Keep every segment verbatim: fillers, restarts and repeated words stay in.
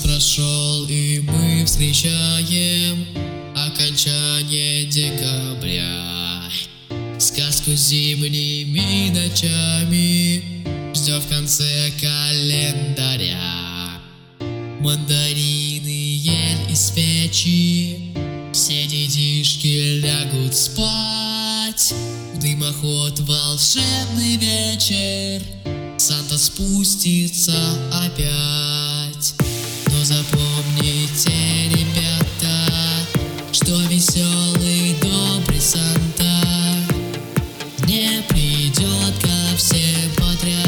прошел, и мы встречаем окончание декабря. Сказку зимними ночами ждем в конце календаря. Мандарины, ель и свечи, все детишки лягут спать. В дымоход волшебный вечер, Санта спустится опять. Но запомните, ребята, что веселый добрый Санта не придет ко всем подряд.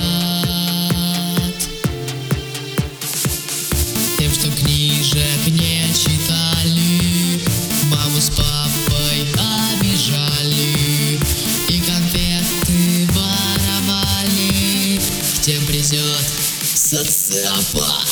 Тем, что книжек не читали, маму с папой обижали и конфеты воровали, к тем придет социопат.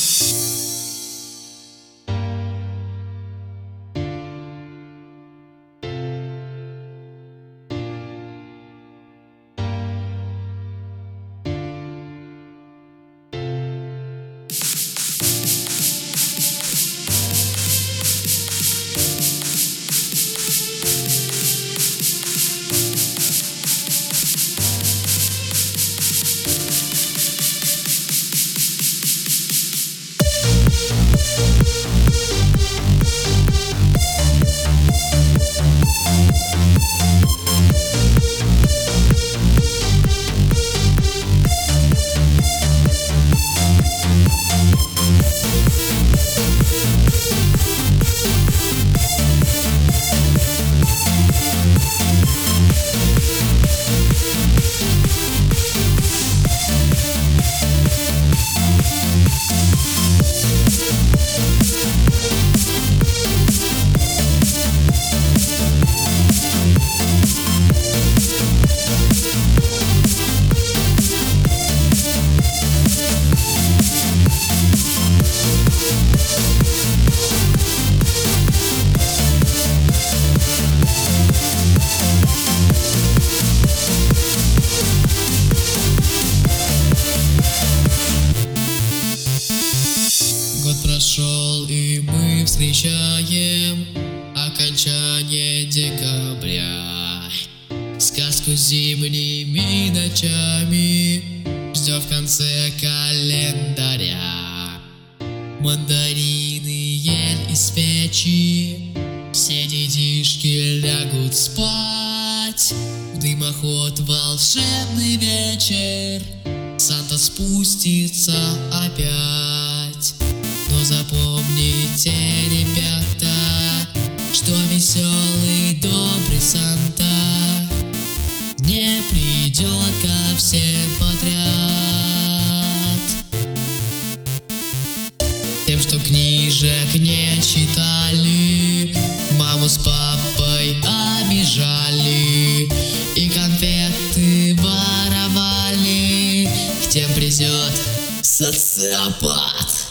Год прошел, и мы встречаем окончание декабря. Сказку зимними ночами ждем в конце календаря. Мандарины, ель и свечи, все детишки лягут спать. В дымоход волшебный вечер, Санта спустится опять. Но запомните, ребята, что веселый добрый Санта не придет ко всем подряд. Тем, что книжек не читали, маму с папой обижали и конфеты воровали, к тем придет социопат.